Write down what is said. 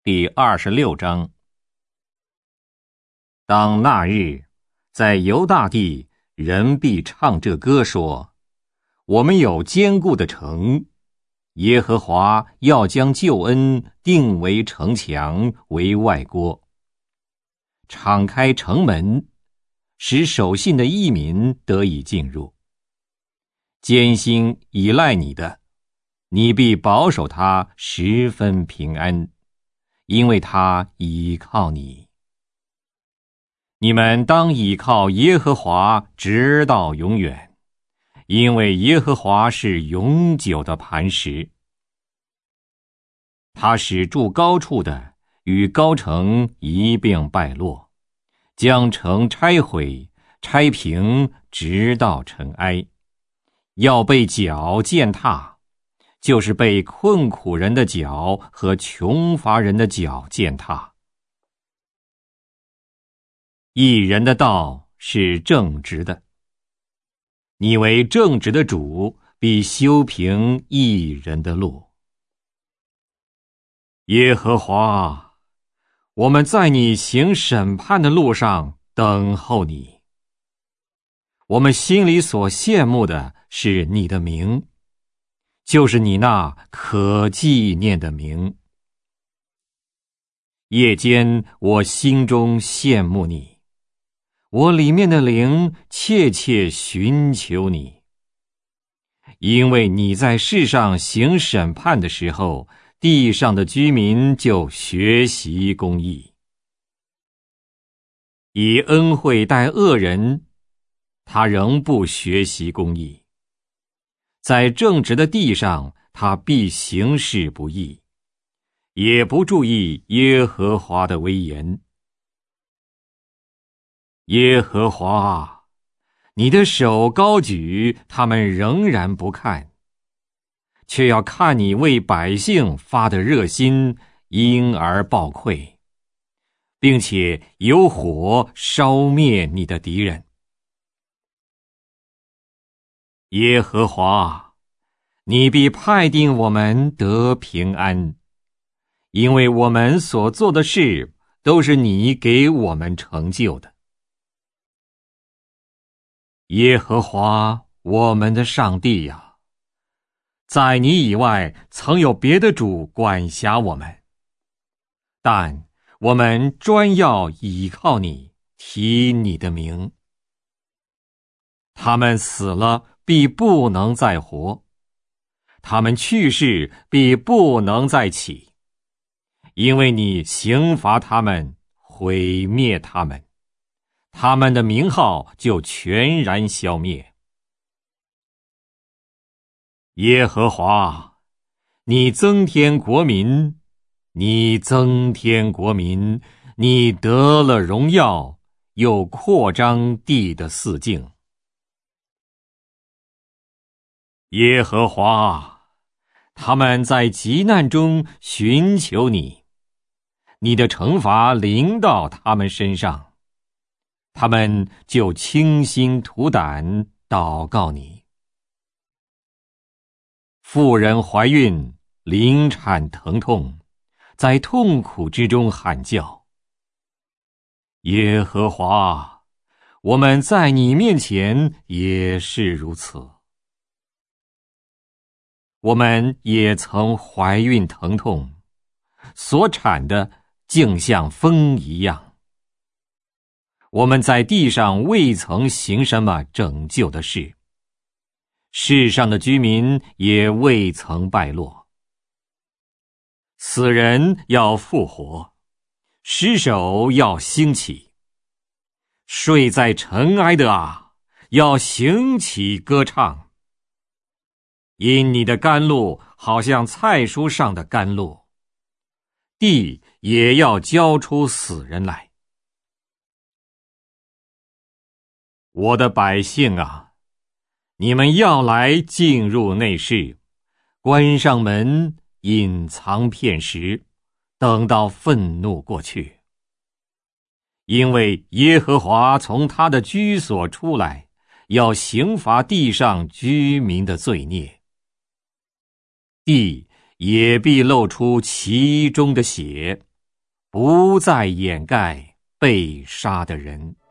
第26章。当那日，在犹大地，人必唱这歌说：我们有坚固的城，耶和华要将救恩定为城墙，为外郭。敞开城门，使守信的义民得以进入。艰辛依赖你的，你必保守他十分平安，因为他倚靠你。你们当倚靠耶和华直到永远，因为耶和华是永久的磐石。他使住高处的与高城一并败落，将城拆毁，拆平，直到尘埃，要被脚践踏，就是被困苦人的脚和穷乏人的脚践踏。义人的道是正直的，你为正直的主，必修平义人的路。耶和华，我们在你行审判的路上等候你。我们心里所羡慕的是你的名，就是你那可纪念的名。夜间我心中羡慕你，我里面的灵切切寻求你。因为你在世上行审判的时候，地上的居民就学习公义。以恩惠待恶人，他仍不学习公义。在正直的地上，他必行事不义，也不注意耶和华的威严。耶和华，你的手高举，他们仍然不看，却要看你为百姓发的热心，因而报愧，并且有火烧灭你的敌人。耶和华，你必派定我们得平安，因为我们所做的事都是你给我们成就的。耶和华，我们的上帝呀，在你以外曾有别的主管辖我们，但我们专要倚靠你，提你的名。他们死了，必不能再活；他们去世，必不能再起，因为你刑罚他们，毁灭他们，他们的名号就全然消灭。耶和华，你增添国民，你增添国民，你得了荣耀，又扩张地的四境。耶和华，他们在急难中寻求你，你的惩罚临到他们身上，他们就倾心吐胆祷告你。妇人怀孕，临产疼痛，在痛苦之中喊叫。耶和华，我们在你面前也是如此。我们也曾怀孕疼痛，所产的竟像风一样。我们在地上未曾行什么拯救的事，世上的居民也未曾败落。死人要复活，尸首要兴起，睡在尘埃的啊，要醒起歌唱。因你的甘露好像菜蔬上的甘露，地也要交出死人来。我的百姓啊，你们要来进入内室，关上门，隐藏片时，等到愤怒过去。因为耶和华从他的居所出来，要刑罚地上居民的罪孽。地也必露出其中的血， 不再掩盖被杀的人。